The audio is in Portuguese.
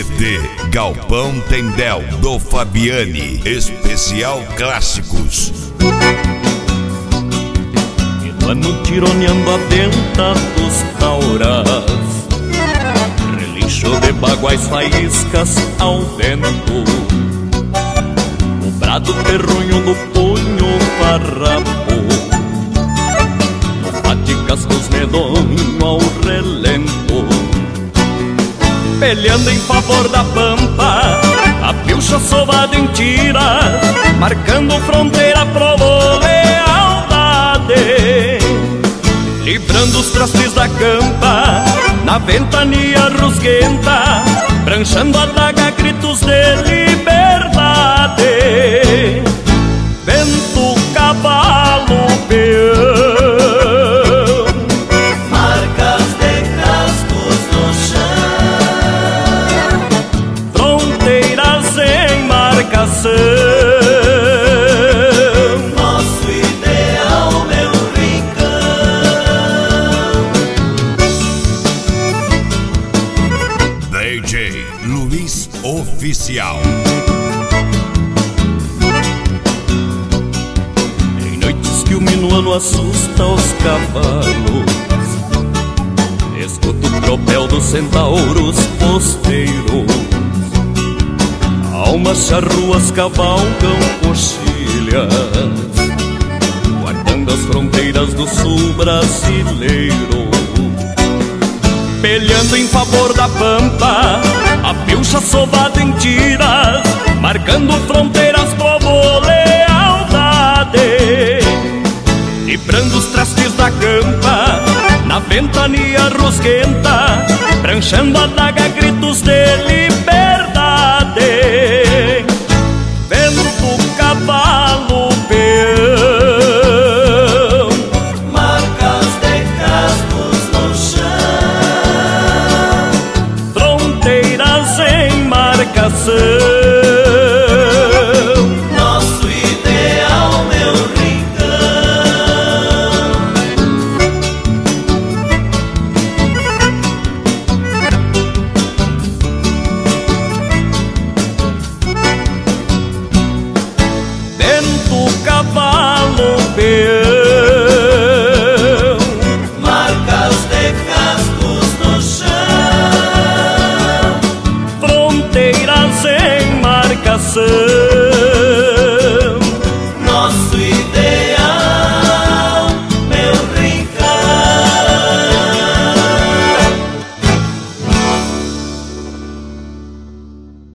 CD Galpão Tendel do Fabiani, especial clássicos. E no ano tironeando a venta dos tauras, relincho de baguais faíscas ao vento, o brado terrunho no punho farrapo, no bate-cascos medonho ao relento, peleando em favor da pampa, a pilcha sovada em tira, marcando fronteira pro lealdade, livrando os trastes da campa, na ventania rusguenta, pranchando a daga, gritos de liberdade. Vento, cavalo, peão, marcas de cascos no chão, fronteiras em marcação. nosso ideal, meu rincão. DJ Luiz Oficial. Em noites que o minuano assusta os cavalos, escuto o tropel dos centauros posteiros, almas charruas cavalgam coxilhas, guardando as fronteiras do sul brasileiro, peleando em favor da pampa, a pilcha sovada em tiras, marcando fronteiras, povo, lealdade, livrando os trastes da campa, na ventania rusguenta, pranchando a daga, gritos de liberdade. Vento, cavalo, peão, Marcas de cascos no chão, fronteiras em marcação. nosso ideal, meu rincão. Vento, cavalo, peão, Marcas de cascos no chão, fronteiras em marcação.